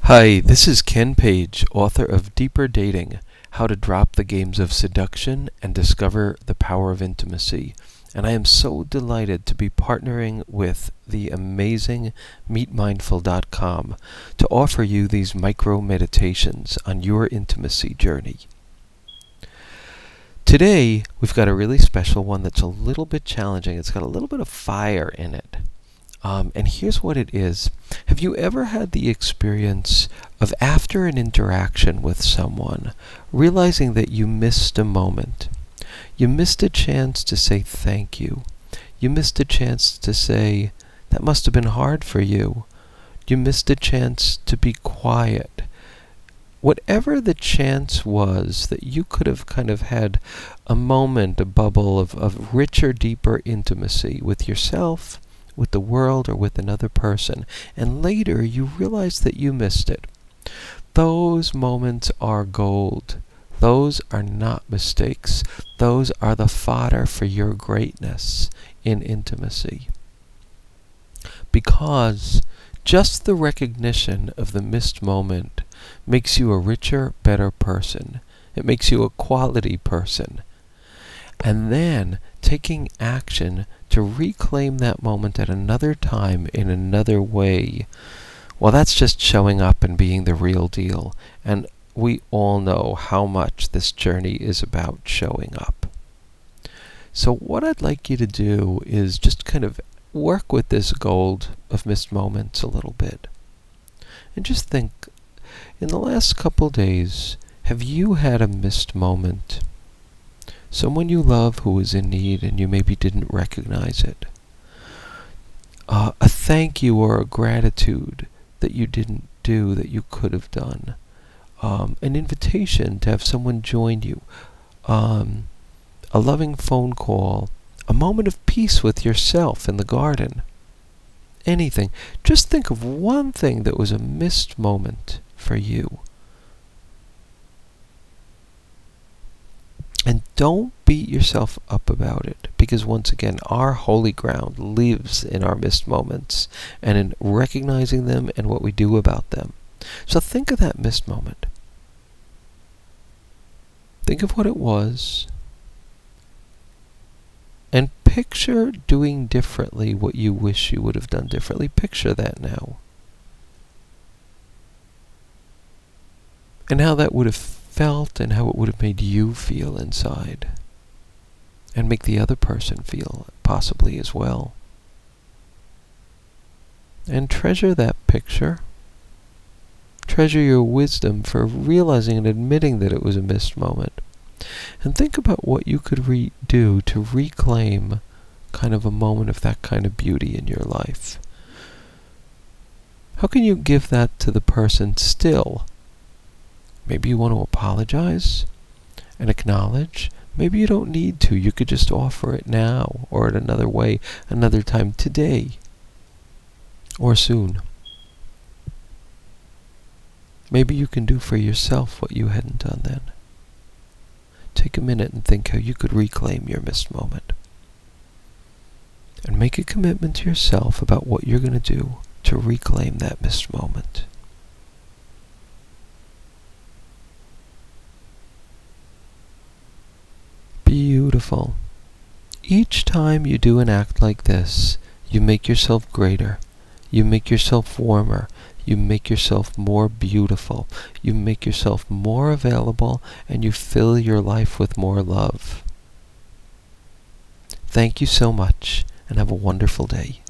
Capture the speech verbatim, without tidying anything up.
Hi, this is Ken Page, author of Deeper Dating, How to Drop the Games of Seduction and Discover the Power of Intimacy. And I am so delighted to be partnering with the amazing meet mindful dot com to offer you these micro meditations on your intimacy journey. Today, we've got a really special one that's a little bit challenging. It's got a little bit of fire in it. Um, and here's what it is. Have you ever had the experience of, after an interaction with someone, realizing that you missed a moment? You missed a chance to say thank you. You missed a chance to say, that must have been hard for you. You missed a chance to be quiet. Whatever the chance was, that you could have kind of had a moment, a bubble of, of richer, deeper intimacy with yourself, with the world, or with another person, and later you realize that you missed it. Those moments are gold. Those are not mistakes. Those are the fodder for your greatness in intimacy. Because just the recognition of the missed moment makes you a richer, better person. It makes you a quality person. And then taking action to reclaim that moment at another time in another way, well, that's just showing up and being the real deal. And we all know how much this journey is about showing up. So what I'd like you to do is just kind of work with this gold of missed moments a little bit. And just think, in the last couple days, have you had a missed moment? Someone you love who was in need and you maybe didn't recognize it. Uh, a thank you or a gratitude that you didn't do that you could have done. Um, an invitation to have someone join you. Um, a loving phone call. A moment of peace with yourself in the garden. Anything. Just think of one thing that was a missed moment for you. And don't beat yourself up about it, because once again, our holy ground lives in our missed moments and in recognizing them and what we do about them. So think of that missed moment. Think of what it was. And picture doing differently what you wish you would have done differently. Picture that now. And how that would have felt and how it would have made you feel inside. And make the other person feel possibly as well. And treasure that picture. Treasure your wisdom for realizing and admitting that it was a missed moment. And think about what you could re- do to reclaim kind of a moment of that kind of beauty in your life. How can you give that to the person still? Maybe you want to apologize and acknowledge. Maybe you don't need to. You could just offer it now or in another way, another time, today or soon. Maybe you can do for yourself what you hadn't done then. Take a minute and think how you could reclaim your missed moment. And make a commitment to yourself about what you're going to do to reclaim that missed moment. Beautiful. Each time you do an act like this, you make yourself greater. You make yourself warmer. You make yourself more beautiful. You make yourself more available, and you fill your life with more love. Thank you so much, and have a wonderful day.